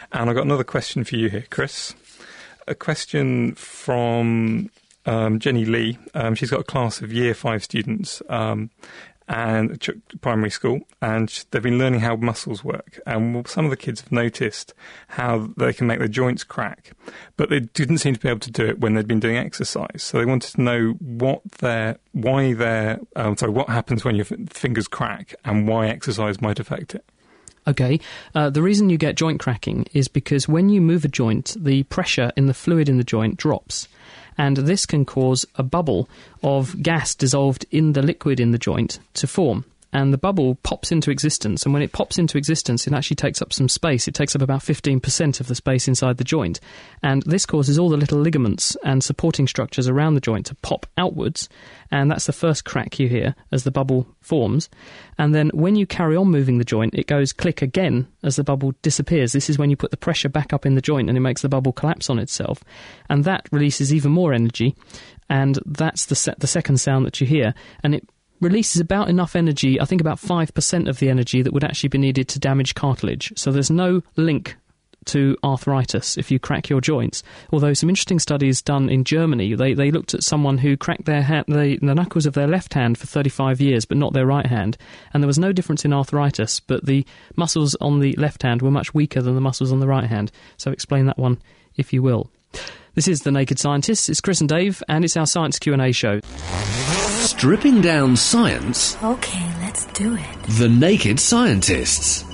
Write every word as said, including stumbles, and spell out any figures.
And I've got another question for you here, Chris. A question from um, Jenny Lee. Um, she's got a class of year five students um, and ch- primary school, and sh- they've been learning how muscles work. And some of the kids have noticed how they can make their joints crack, but they didn't seem to be able to do it when they'd been doing exercise. So they wanted to know what their, why their, um, sorry, what happens when your f- fingers crack and why exercise might affect it. Okay, uh, the reason you get joint cracking is because when you move a joint, the pressure in the fluid in the joint drops. And this can cause a bubble of gas dissolved in the liquid in the joint to form. And the bubble pops into existence, and when it pops into existence, it actually takes up some space. It takes up about fifteen percent of the space inside the joint. And this causes all the little ligaments and supporting structures around the joint to pop outwards, and that's the first crack you hear as the bubble forms. And then when you carry on moving the joint, it goes click again as the bubble disappears. This is when you put the pressure back up in the joint and it makes the bubble collapse on itself. And that releases even more energy, and that's the se- the second sound that you hear. And it releases about enough energy, I think about five percent of the energy that would actually be needed to damage cartilage. So there's no link to arthritis if you crack your joints. Although some interesting studies done in Germany, they, they looked at someone who cracked their hand, the, the knuckles of their left hand for thirty-five years, but not their right hand, and there was no difference in arthritis, but the muscles on the left hand were much weaker than the muscles on the right hand. So explain that one, if you will. This is The Naked Scientists. It's Chris and Dave, and it's our Science Q and A show. Stripping down science. Okay, let's do it. The Naked Scientists.